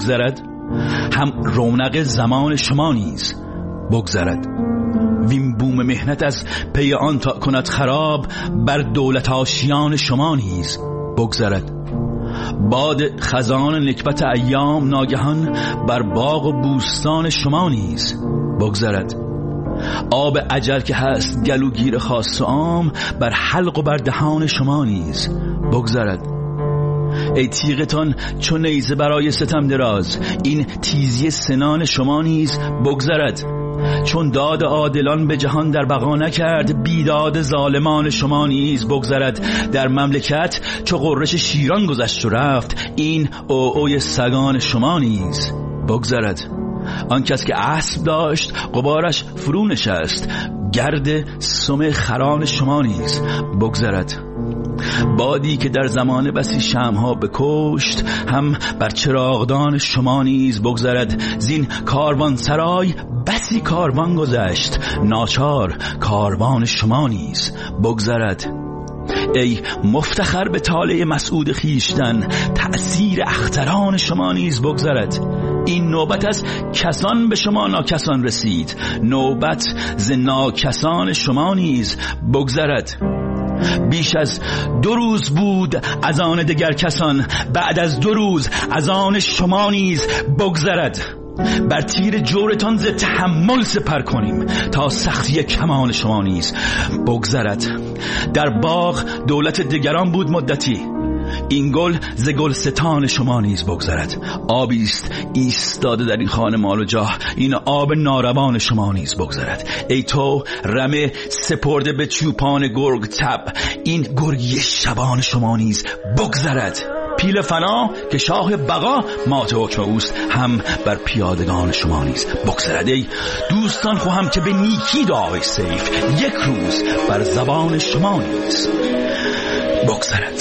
بگذرد، هم رونق زمان شما نیز بگذرد. وین بوم مهنت از پی آن تا کند خراب، بر دولت آشیان شما نیز بگذرد. باد خزان نکبت ایام ناگهان بر باغ و بوستان شما نیز بگذرد. آب اجل که هست گلوگیر خاص و عام، بر حلق و بر دهان شما نیز بگذرد. ای تیغتان چون نیزه برای ستم دراز، این تیزی سنان شما نیز بگذرد. چون داد عادلان به جهان در بقا نکرد، بیداد ظالمان شما نیز بگذرد. در مملکت چو غرش شیران گذشت و رفت، این اوی سگان شما نیز بگذرد. آن کس که اسب داشت غبارش فرو نشست، گرد سم خران شما نیز بگذرد. بادی که در زمان بسی شمعها بکشت، هم بر چراغدان شما نیز بگذرد. زین کاروان سرای بسی کاروان گذشت، ناچار کاروان شما نیز بگذرد. ای مفتخر به طالع مسعود خیشتن، تأثیر اختران شما نیز بگذرد. این نوبت از کسان به شما ناکسان رسید، نوبت ز ناکسان شما نیز بگذرد. بیش از 2 روز بود از آن دگر کسان، بعد از 2 روز از آن شما نیز بگذرد. بر تیر جورتان ز تحمل سپر کنیم، تا سختی کمان شما نیز بگذرد. در باغ دولت دگران بود مدتی، این گل ز گلستان شما نیز بگذرد. آبیست ایستاده در این خانه مال و جاه، این آب ناروان شما نیز بگذرد. ای تو رمه سپرده به چوپان گرگ تب، این گرگی شبان شما نیز بگذرد. پیل فنا که شاه بقا مات حکم اوست، هم بر پیادگان شما نیز بگذرد. ای دوستان خواهم که به نیکی دعای سیف، یک روز بر زبان شما نیز بگذرد.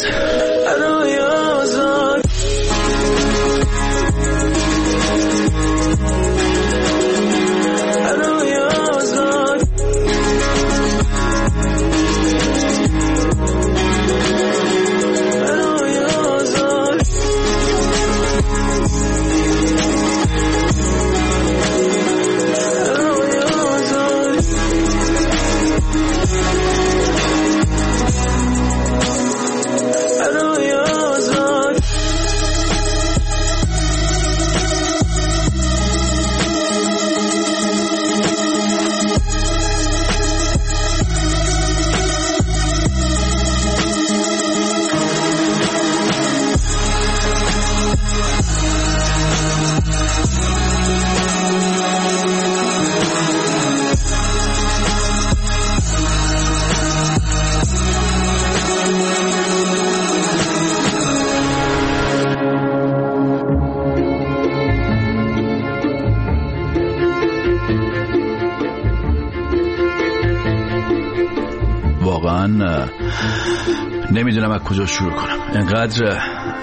نمیدونم از کجا شروع کنم. اینقدر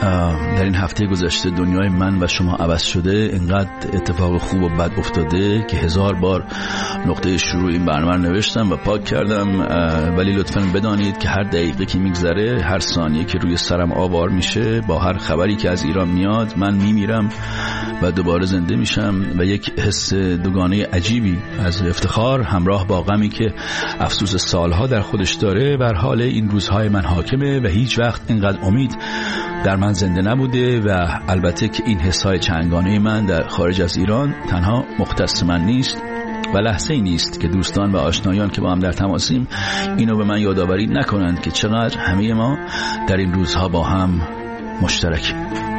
در این هفته گذشته دنیای من و شما عوض شده، اینقدر اتفاق خوب و بد افتاده که 1000 بار نقطه شروع این برنامه نوشتم و پاک کردم، ولی لطفاً بدانید که هر دقیقه که میگذره، هر ثانیه که روی سرم آوار میشه، با هر خبری که از ایران میاد، من میمیرم و دوباره زنده میشم و یک حس دوگانه عجیبی از افتخار همراه با غمی که افسوس سالها در خودش داره بر حال این روزهای من حاکمه و هیچ وقت اینقدر امید در من زنده نبوده. و البته که این حسای چندگانه من در خارج از ایران تنها مختص من نیست و لحظه ای نیست که دوستان و آشنایان که با هم در تماسیم اینو به من یادآوری نکنند که چقدر همه ما در این روزها با هم مشترکیم،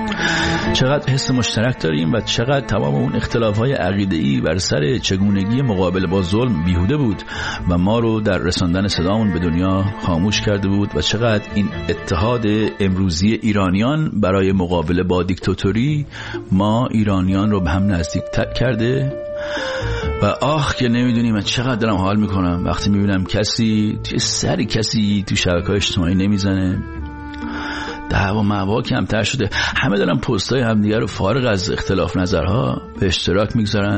چقدر حس مشترک داریم و چقدر تمام اون اختلاف‌های عقیده‌ای بر سر چگونگی مقابله با ظلم بیهوده بود و ما رو در رساندن صدامون به دنیا خاموش کرده بود و چقدر این اتحاد امروزی ایرانیان برای مقابله با دیکتاتوری ما ایرانیان رو به هم نزدیک کرده. و آخ که نمیدونیم چقدر دارم حال میکنم وقتی میبینم کسی توی سر کسی تو شبکه‌های اجتماعی نمیزنه، دعوا معوا کمتر شده، همه دارن پستای همدیگه رو فارغ از اختلاف نظرها به اشتراک میگذارن.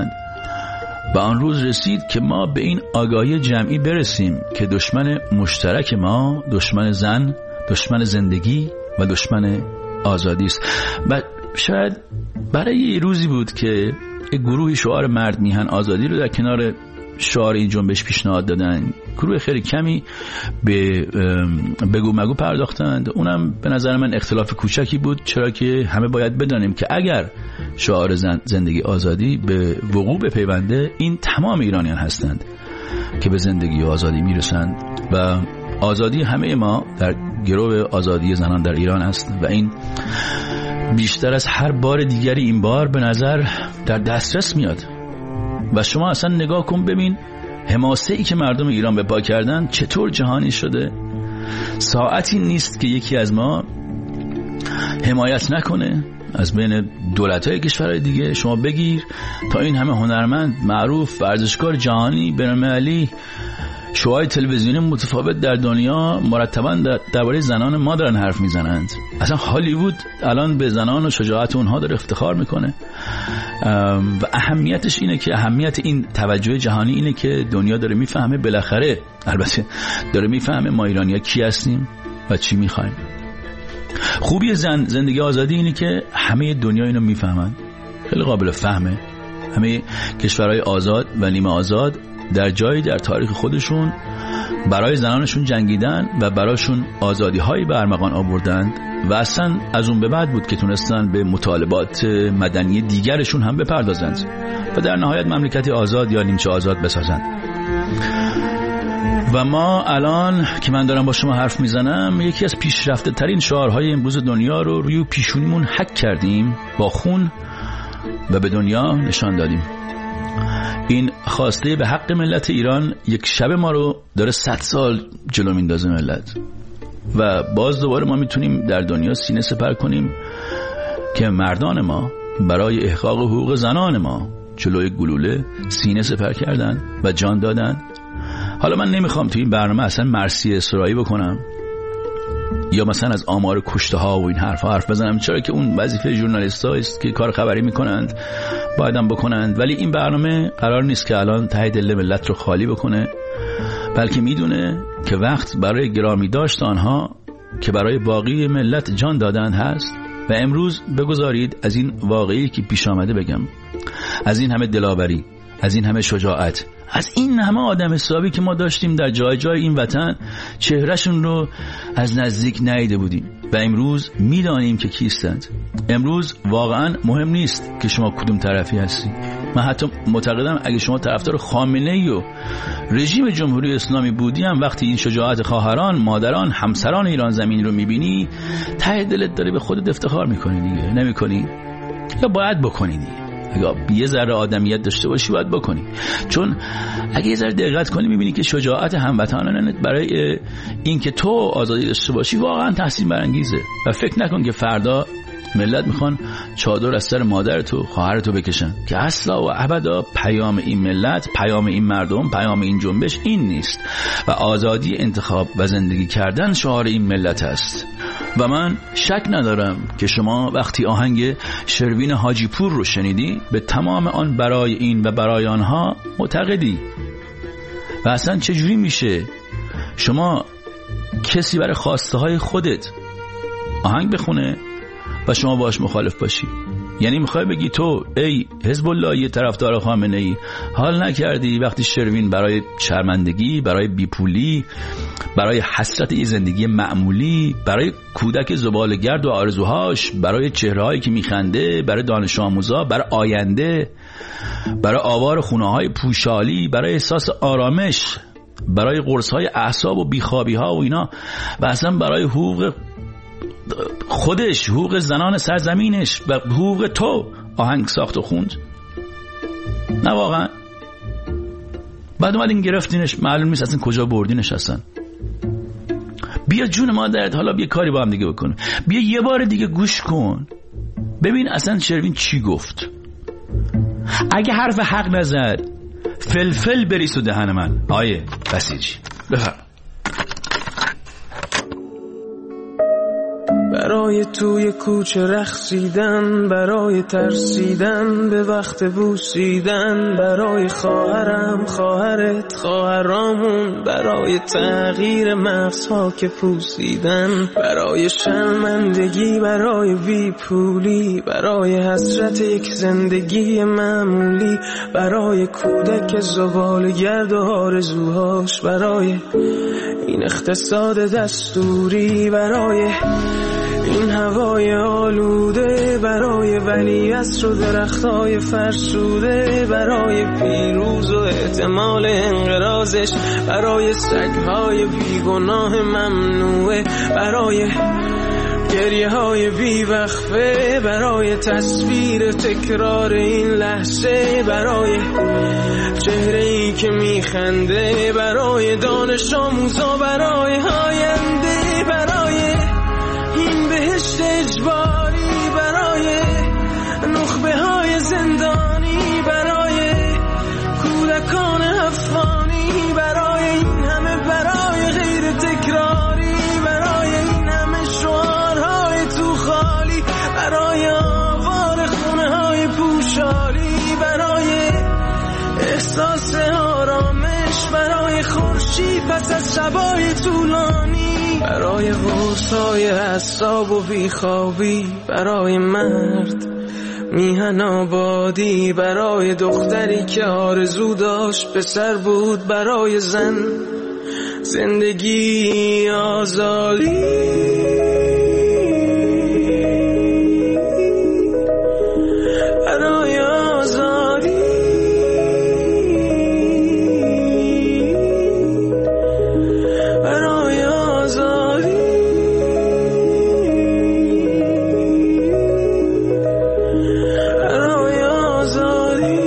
و آن روز رسید که ما به این آگاهی جمعی برسیم که دشمن مشترک ما دشمن زن، دشمن زندگی و دشمن آزادی است. و شاید برای روزی بود که یک گروهی شعار مرد میهن آزادی رو در کنار شعار این جنبش پیشنهاد دادن. گروه خیلی کمی به بگو مگو پرداختند. اونم به نظر من اختلاف کوچکی بود، چرا که همه باید بدانیم که اگر شعار زندگی آزادی به وقوع بپیونده، این تمام ایرانیان هستند که به زندگی و آزادی میرسند و آزادی همه ما در گرو آزادی زنان در ایران است و این بیشتر از هر بار دیگری این بار به نظر در دسترس میاد. و شما اصلا نگاه کن ببین حماسه‌ای که مردم ایران به پا کردن چطور جهانی شده. ساعتی نیست که یکی از ما حمایت نکنه از بین دولت‌های کشورهای دیگه. شما بگیر تا این همه هنرمند معروف، ورزشکار جهانی، بین‌المللی، شوهای تلویزیونی متفاوت در دنیا مرتباً درباره زنان ما دارن حرف میزنند. اصلا هالیوود الان به زنان و شجاعت اونها داره افتخار میکنه و اهمیتش اینه که اهمیت این توجه جهانی اینه که دنیا داره میفهمه، بالاخره البته داره میفهمه ما ایرانی‌ها کی هستیم و چی میخوایم. خوبی زندگی آزادی اینه که همه دنیا اینو میفهمن، خیلی قابل فهمه. همه کشورهای آزاد و نیمه آزاد در جایی در تاریخ خودشون برای زنانشون جنگیدن و براشون آزادی هایی به ارمغان آوردند و اصلا از اون به بعد بود که تونستن به مطالبات مدنی دیگرشون هم بپردازند و در نهایت مملکتی آزاد یا نیمچه آزاد بسازند. و ما الان که من دارم با شما حرف میزنم یکی از پیشرفته ترین شعارهای امروز دنیا رو روی پیشونیمون حک کردیم با خون و به دنیا نشان دادیم. این خواسته به حق ملت ایران یک شب ما رو داره 100 سال جلو میندازه ملت و باز دوباره ما میتونیم در دنیا سینه سپر کنیم که مردان ما برای احقاق حقوق زنان ما جلوی گلوله سینه سپر کردن و جان دادن. حالا من نمیخوام تو این برنامه اصلا مرثیه اسرایی بکنم یا مثلا از آمار کشته ها و این حرف بزنم، چرا که اون وظیفه ژورنالیست‌ها است که کار خبری میکنند، بایدم بکنند. ولی این برنامه قرار نیست که الان ته دل ملت رو خالی بکنه، بلکه میدونه که وقت برای گرامی داشت آنها که برای باقی ملت جان دادن هست و امروز بگذارید از این واقعی که پیش آمده بگم، از این همه دلاوری، از این همه شجاعت، از این همه آدم حسابی که ما داشتیم در جای جای این وطن، چهرهشون رو از نزدیک ندیده بودیم و امروز میدانیم که کیستند. امروز واقعا مهم نیست که شما کدوم طرفی هستی. من حتی معتقدم اگه شما طرفدار خامنه‌ای و رژیم جمهوری اسلامی بودی هم وقتی این شجاعت خواهران، مادران، همسران ایران زمین رو میبینی ته دلت داری به خودت افتخار میکنی دیگه، نمیکنی؟ یا باید بکنی دیگه. اگه یه ذره آدمیت داشته باشی باید بکنی، چون اگه یه ذره دقت کنی میبینی که شجاعت هموطنانت برای این که تو آزادی داشته باشی واقعا تحسین برانگیزه و فکر نکن که فردا ملت میخوان چادر از سر مادرتو خواهرتو بکشن، که اصلا و ابدا پیام این ملت، پیام این مردم، پیام این جنبش این نیست و آزادی انتخاب و زندگی کردن شعار این ملت است. و من شک ندارم که شما وقتی آهنگ شروین حاجی پور رو شنیدی به تمام آن برای این و برای آنها معتقدی. و اصلا چجوری میشه شما کسی برای خواسته های خودت آهنگ بخونه و شما باش مخالف باشی؟ یعنی میخوای بگی تو ای حزب الله یه طرفدار خامنه ای حال نکردی وقتی شروین برای شرمندگی، برای بیپولی، برای حسرت یه زندگی معمولی، برای کودک زباله‌گرد و آرزوهاش، برای چهرهایی که میخنده، برای دانش آموزا، برای آینده، برای آوار خونه‌های پوشالی، برای احساس آرامش، برای قرص‌های اعصاب و بیخوابی‌ها و اینا، و اصلا برای حقوق خودش، حقوق زنان سرزمینش و حقوق تو آهنگ ساخت و خوند؟ نه واقعا. بعد اومدین گرفتینش، معلوم نیست اصلا کجا بردینش اصلا. بیا جون مادرت، حالا بیا کاری با هم دیگه بکن، بیا یه بار دیگه گوش کن ببین اصلا شروین چی گفت. اگه حرف حق نزد فلفل بریز و دهن من. آیه بسیجی بفرم. برای توی کوچه رقصیدن، برای ترسیدن به وقت بوسیدن، برای خواهرم، خواهرت، خواهرامون، برای تغییر مغزها که پوسیدن، برای شرمندگی، برای بیپولی، برای حسرت یک زندگی معمولی، برای کودک زبالگرد و آرزوهاش، برای این اقتصاد دستوری، برای این هوای آلوده، برای ولیعصر و درختای فرسوده، برای پیروز و احتمال انقراضش، برای سگهای بیگناه ممنوعه، برای گریه های بیوقفه، برای تصویر تکرار این لحظه، برای چهره ای که میخنده، برای دانش آموزا، برای آینده، برای این بهشت اجباری، برای نخبه های زندانی، برای کودکان افغانی، برای این همه برای غیر تکراری، برای این همه شعارهای تو خالی، برای آوار خونه های پوشالی، برای احساس آرامش، برای خورشید پس از شبای طولانی، برای غرصای اعصاب و بیخوابی، برای مرد میهن آبادی، برای دختری که آرزو داشت پسر بود، برای زن زندگی آزادی، برای آزادی، برای آزادی، برای آزادی.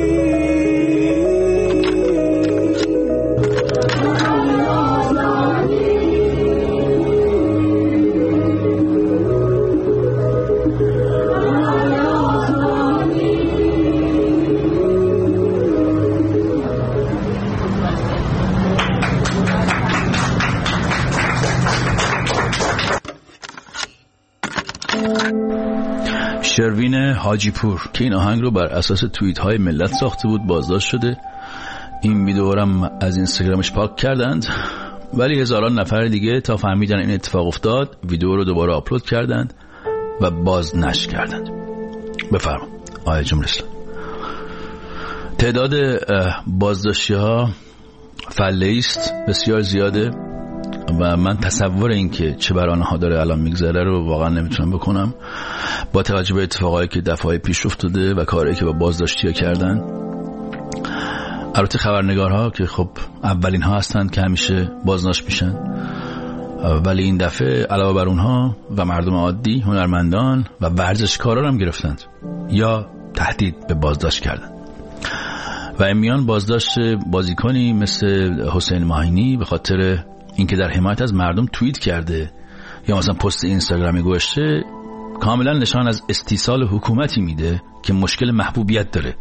شروین حاجی پور که این آهنگ رو بر اساس توییت های ملت ساخته بود بازداشت شده. این ویدیو رو از اینستاگرامش پاک کردند، ولی هزاران نفر دیگه تا فهمیدن این اتفاق افتاد ویدیو رو دوباره آپلود کردند و باز نشر کردند. بفرما آقای جمهوری اسلامی. تعداد بازداشتی ها فله است، بسیار زیاده و من تصور این که چه بر آنها داره الان میگذره رو واقعا نمیتونم بکنم با توجه به اتفاقایی که دفعه پیش افتاده و کاری که با بازداشتی ها کردن. البته خبرنگارها که خب اولین ها هستند که همیشه بازداشت میشن، ولی این دفعه علاوه بر اونها و مردم عادی، هنرمندان و ورزشکاران هم گرفتند یا تهدید به بازداشت کردند. و این میان بازداشت بازیکنی مثل حسین ماهینی به خاطر اینکه در حمایت از مردم توییت کرده یا مثلا پست اینستاگرامی گذاشته کاملا نشان از استیصال حکومتی میده که مشکل محبوبیت داره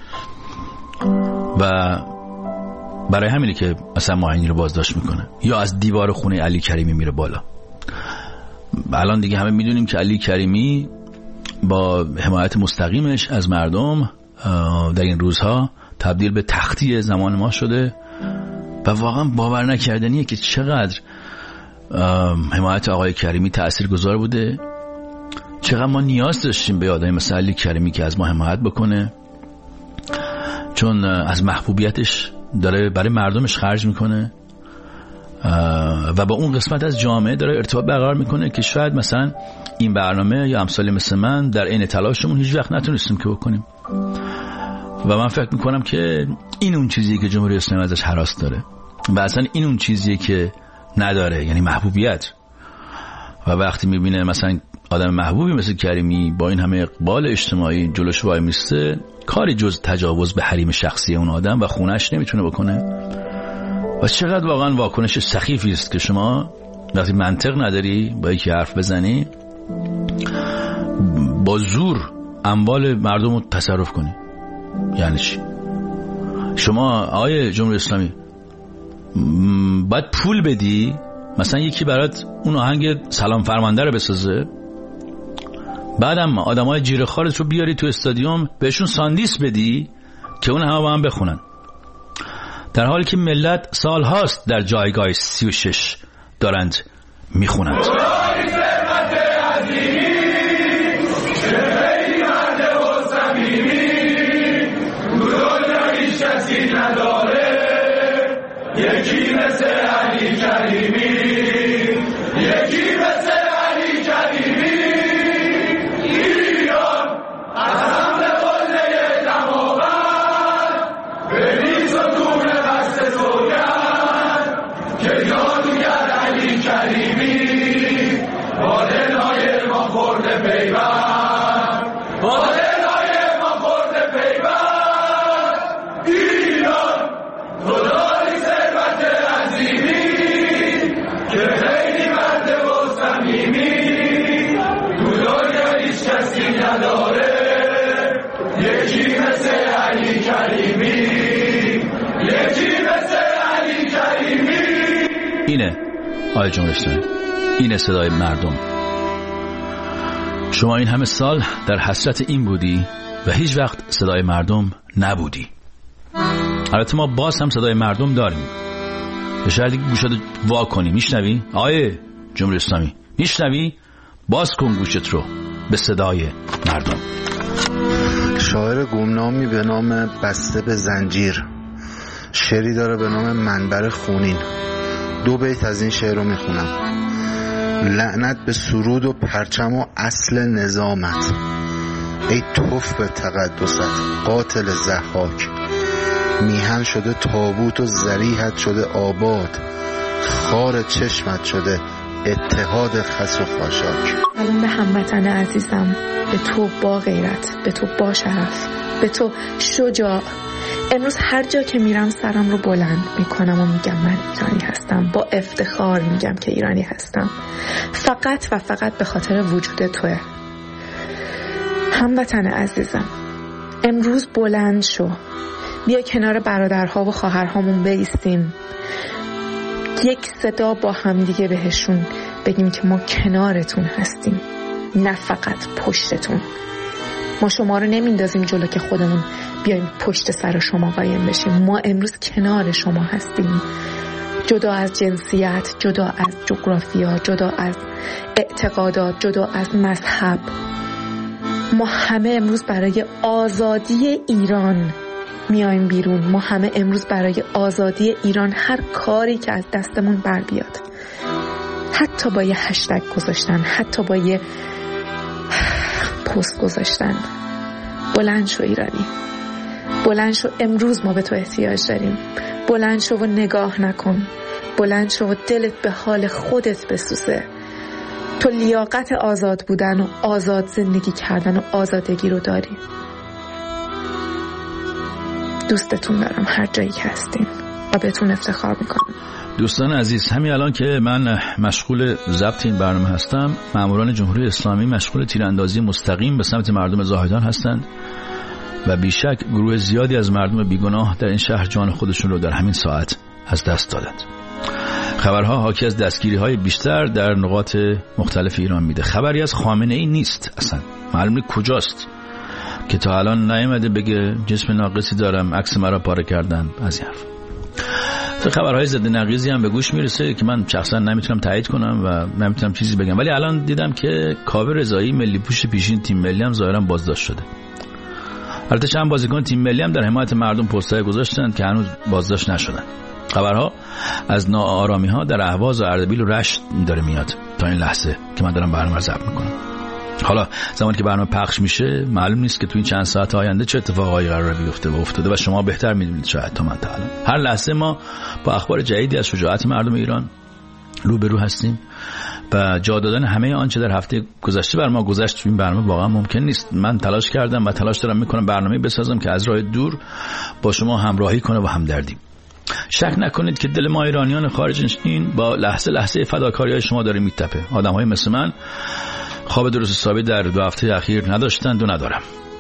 و برای همینه که مثلا ماهینی رو بازداشت میکنه یا از دیوار خونه علی کریمی میره بالا. الان دیگه همه میدونیم که علی کریمی با حمایت مستقیمش از مردم در این روزها تبدیل به تختی زمان ما شده و واقعا باور نکردنیه که چقدر حمایت آقای کریمی تاثیرگذار بوده، چقدر ما نیاز داشتیم به آدمی مثل علی کریمی که از ما حمایت بکنه، چون از محبوبیتش داره برای مردمش خرج میکنه و با اون قسمت از جامعه داره ارتباط برقرار میکنه که شاید مثلا این برنامه یا امثال مثل من در عین تلاشمون هیچ وقت نتونستیم که بکنیم. و من فکر میکنم که این اون چیزیه که جمهوری اسلامی ازش هراس داره و اصلا این اون چیزیه که نداره، یعنی محبوبیت. و وقتی میبینه مثلا آدم محبوبی مثل کریمی با این همه اقبال اجتماعی جلوش وای میسته، کاری جز تجاوز به حریم شخصی اون آدم و خونش نمیتونه بکنه. و چقدر واقعا واکنش سخیفی است که شما وقتی منطق نداری با یکی حرف بزنی با زور اموال مردم رو تصرف کنی. یعنی چی؟ شما آقای جمهوری اسلامی باید پول بدی مثلا یکی برات اون آهنگ سلام فرمانده رو بسازه، بعدم آدمای جیره خارت رو بیاری تو استادیوم بهشون ساندیس بدی که اون همه با هم بخونن، در حالی که ملت سال هاست در جایگاه 36 دارند میخونند. یکی مثل علی کریمی، یکی مثل علی کریمی، ایران از حمل قله دماوند بریز و دور قصد سوگند که یادگر علی کریمی با دلهای ما خورده پیوند، با دلهای ما خورده پیوند. ایران تو داری ثروت عظیمی که خیلی مرد و صمیمی، تو دنیا هیچ کسی نداره یکی مثل علی کریمی، یکی مثل علی کریمی. اینه آقای جمهوری اسلامی، اینه صدای مردم. شما این همه سال در حسرت این بودی و هیچ وقت صدای مردم نبودی. البته ما باز هم صدای مردم داریم، به شاید گوشت وا کنی. میشنوی آقای جمهوری اسلامی؟ میشنوی؟ باز کن گوشت رو به صدای مردم. شاعر گمنامی به نام بسته به زنجیر شعری داره به نام منبر خونین. 2 بیت از این شعر رو میخونم. لعنت به سرود و پرچم و اصل نظامت، ای توف به تقدست قاتل ضحاک. میهن شده تابوت و ذریحت شده آباد، خار چشمت شده اتحاد خس و خاشاک. سلام به هموطن عزیزم، به تو با غیرت، به تو با شرف، به تو شجاع. امروز هر جا که میرم سرم رو بلند میکنم و میگم من ایرانی هستم، با افتخار میگم که ایرانی هستم، فقط و فقط به خاطر وجود توه. هموطن عزیزم، امروز بلند شو، بیا کنار برادرها و خواهرهامون بایستیم، یک صدا با هم دیگه بهشون بگیم که ما کنارتون هستیم، نه فقط پشتتون. ما شما رو نمیندازیم جلو که خودمون بیایم پشت سر شما قایم بشیم. ما امروز کنار شما هستیم، جدا از جنسیت، جدا از جغرافیا، جدا از اعتقادات، جدا از مذهب. ما همه امروز برای آزادی ایران میایم بیرون. ما همه امروز برای آزادی ایران هر کاری که از دستمون بر بیاد، حتی با یه هشتگ گذاشتن، حتی با یه پست گذاشتن. بلند شو ایرانی، بلند شو، امروز ما به تو احتیاج داریم. بلند شو و نگاه نکن، بلند شو و دلت به حال خودت بسوزه. تو لیاقت آزاد بودن و آزاد زندگی کردن و آزادگی رو داری. دوستتون دارم هر جایی که هستین و بهتون افتخار میکنم. دوستان عزیز، همین الان که من مشغول ضبط این برنامه هستم، ماموران جمهوری اسلامی مشغول تیراندازی مستقیم به سمت مردم زاهدان هستند و بیشک گروه زیادی از مردم بیگناه در این شهر جان خودشون رو در همین ساعت از دست دادند. خبرها حاکی از دستگیری‌های بیشتر در نقاط مختلف ایران میده. خبری از خامنه‌ای نیست، اصلا معلومه کجاست که تا الان نیامده بگه جسم ناقصی دارم، عکس مرا پاره کردن، از این حرف. خبرهای ضد نقیضی هم به گوش میرسه که من شخصا نمیتونم تایید کنم و نمیتونم چیزی بگم، ولی الان دیدم که کاوه رضایی ملی پوش پیشین تیم ملی هم ظاهرا بازداشت شده. البته چند بازیکن تیم ملی هم در حمایت مردم پست‌های گذاشتن که هنوز بازداشت نشدن. خبرها از ناآرامی‌ها در اهواز و اردبیل و رشت داره میاد تا این لحظه که من دارم برنامه رو ضبط میکنم. حالا زمانی که برنامه پخش میشه معلوم نیست که تو این چند ساعت آینده چه اتفاقایی قراره بیفته و افتاده و شما بهتر میدونید شاید تا من تا الان. هر لحظه ما با اخبار جدیدی از شجاعت مردم ایران روبرو هستیم و جا دادن همه آنچه در هفته گذشته بر ما گذشت تو این برنامه واقعا ممکن نیست. من تلاش کردم و تلاش دارم میکنم برنامه بسازم که از راه دور با شما همراهی کنه و همدردی. شک نکنید که دل ما ایرانیان خارج این با لحظه لحظه فداکاری‌های شما داره میتپه. آدم‌های مثل من خواب درست حسابی در 2 هفته اخیر نداشتند و ندارم.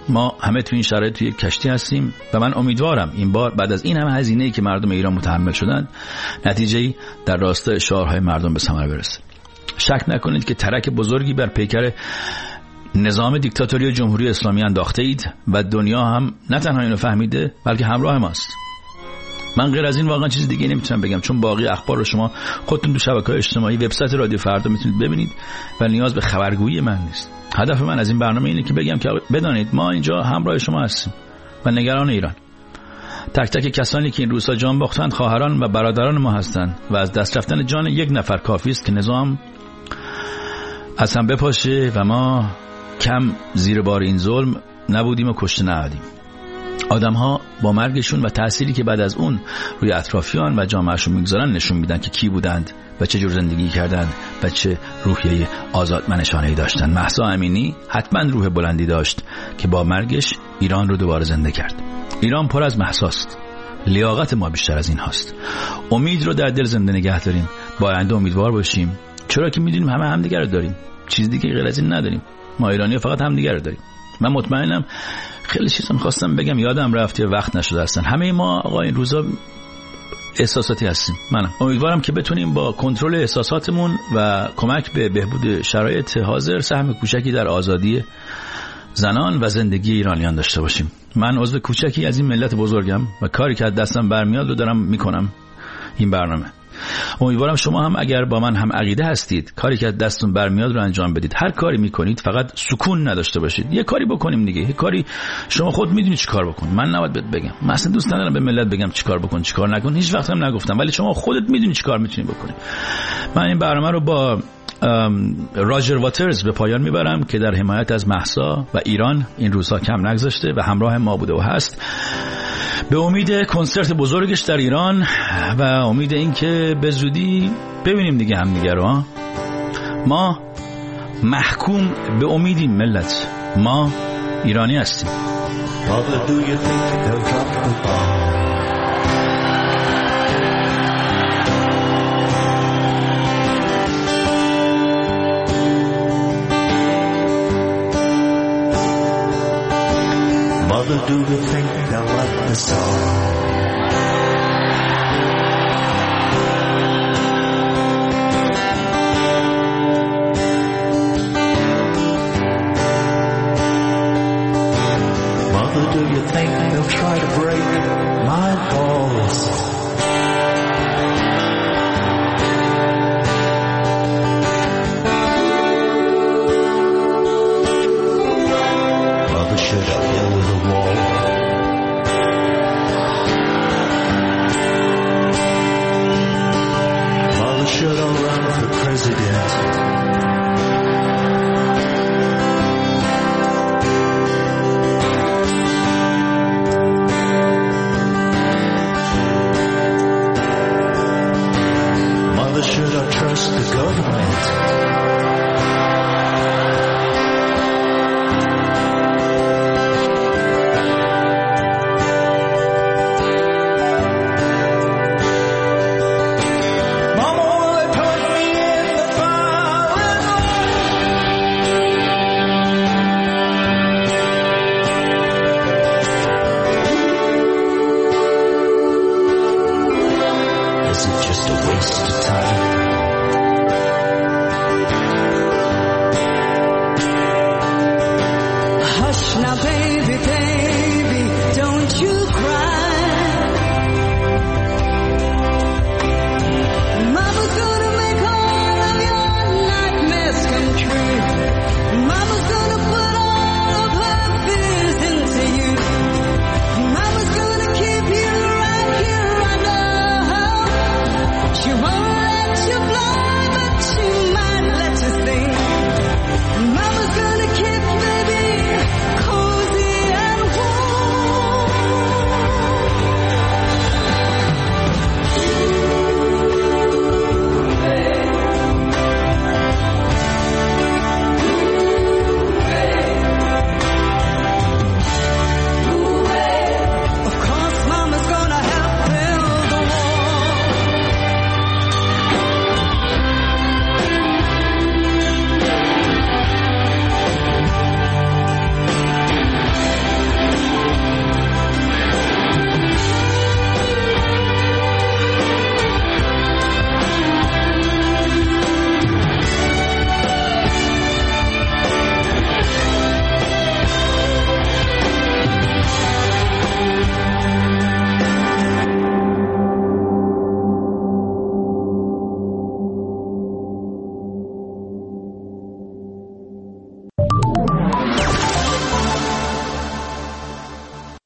ما همه تو این شرایط توی یک کشتی هستیم و من امیدوارم این بار بعد از این همه هزینه‌ای که مردم ایران متحمل شدن نتیجه‌ای در راستای شعارهای مردم به ثمر برسه. شک نکنید که ترک بزرگی بر پیکر نظام دیکتاتوری جمهوری اسلامی انداخته اید و دنیا هم نه تنها اینو فهمیده بلکه همراه ماست. من غیر از این واقعا چیز دیگه نمیتونم بگم، چون باقی اخبار رو شما خودتون تو شبکه‌های اجتماعی، وبسایت رادیو فردا میتونید ببینید و نیاز به خبرگویی من نیست. هدف من از این برنامه اینه که بگم که بدانید ما اینجا همراه شما هستیم و نگران ایران. تک تک کسانی که این روزها جان باختند خواهران و برادران ما هستند و از دست رفتن جان یک نفر کافی است که نظام از هم بپاشه و ما کم زیر بار این ظلم نبودیم و کشته نهادیم. آدم ها با مرگشون و تأثیری که بعد از اون روی اطرافیان و جامعهشون میگذارن نشون میدن که کی بودند و چه جور زندگی کردند و چه روحیه آزادمنشانه‌ای داشتن. مهسا امینی حتما روح بلندی داشت که با مرگش ایران رو دوباره زنده کرد. ایران پر از مهساست، لیاقت ما بیشتر از این هاست. امید رو در دل زنده نگه داریم، با آینده امیدوار باشیم، چرا که میدونیم همه همدیگر رو داریم، چیز دیگه غیر از این نداریم. ما ایرانی‌ها فقط همدیگر رو داریم. من مطمئنم خیلی چیزا می‌خواستم بگم یادم رفت یا وقت نشد هستن. همه ما آقا این روزا احساساتی هستیم. منم امیدوارم که بتونیم با کنترل احساساتمون و کمک به بهبود شرایط حاضر سهم کوچکی در آزادی زنان و زندگی ایرانیان داشته باشیم. من عضو کوچکی از این ملت بزرگم و کاری که از دستم برمیاد رو دارم میکنم این برنامه. امیدوارم شما هم اگر با من هم عقیده هستید کاری که از دستتون برمیاد رو انجام بدید. هر کاری میکنید فقط سکون نداشته باشید. یه کاری بکنیم دیگه، یه کاری شما خود میدونید چیکار بکن. من نباید بهت بگم. من اصلا دوست ندارم به ملت بگم چیکار بکن چیکار نکن. هیچ وقت هم نگفتم، ولی شما خودت میدونی چیکار میتونی بکنی. من این برنامه رو با راجر واترز به پایان میبرم که در حمایت از مهسا و ایران این روزها کم نگذاشته و همراه ما بوده و هست، به امید کنسرت بزرگش در ایران و امید این که به زودی ببینیم دیگه هم دیگه رو. ما محکوم به امیدیم ملت، ما ایرانی هستیم. Mother, do you think they'll like the song? Mother, do you think they'll try to break my balls?